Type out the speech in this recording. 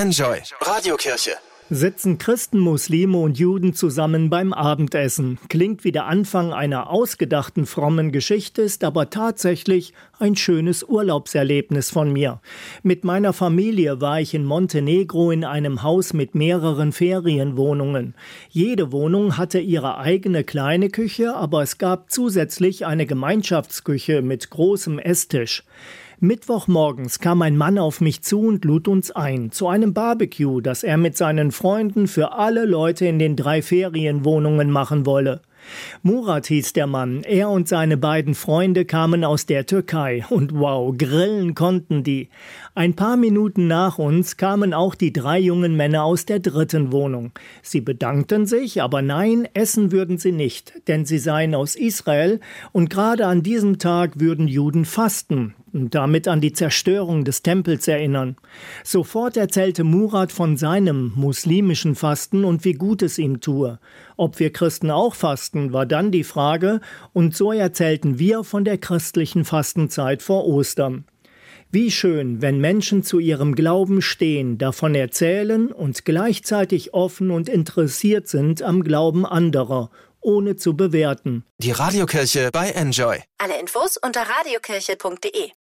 Enjoy Radiokirche. Sitzen Christen, Muslime und Juden zusammen beim Abendessen. Klingt wie der Anfang einer ausgedachten frommen Geschichte, ist aber tatsächlich ein schönes Urlaubserlebnis von mir. Mit meiner Familie war ich in Montenegro in einem Haus mit mehreren Ferienwohnungen. Jede Wohnung hatte ihre eigene kleine Küche, aber es gab zusätzlich eine Gemeinschaftsküche mit großem Esstisch. Mittwochmorgens kam ein Mann auf mich zu und lud uns ein zu einem Barbecue, das er mit seinen Freunden für alle Leute in den 3 Ferienwohnungen machen wolle. Murat hieß der Mann. Er und seine beiden Freunde kamen aus der Türkei. Und wow, grillen konnten die. Ein paar Minuten nach uns kamen auch die 3 jungen Männer aus der 3. Wohnung. Sie bedankten sich, aber nein, essen würden sie nicht, denn sie seien aus Israel und gerade an diesem Tag würden Juden fasten und damit an die Zerstörung des Tempels erinnern. Sofort erzählte Murat von seinem muslimischen Fasten und wie gut es ihm tue. Ob wir Christen auch fasten, war dann die Frage, und so erzählten wir von der christlichen Fastenzeit vor Ostern. Wie schön, wenn Menschen zu ihrem Glauben stehen, davon erzählen und gleichzeitig offen und interessiert sind am Glauben anderer, ohne zu bewerten. Die Radiokirche bei Enjoy. Alle Infos unter radiokirche.de.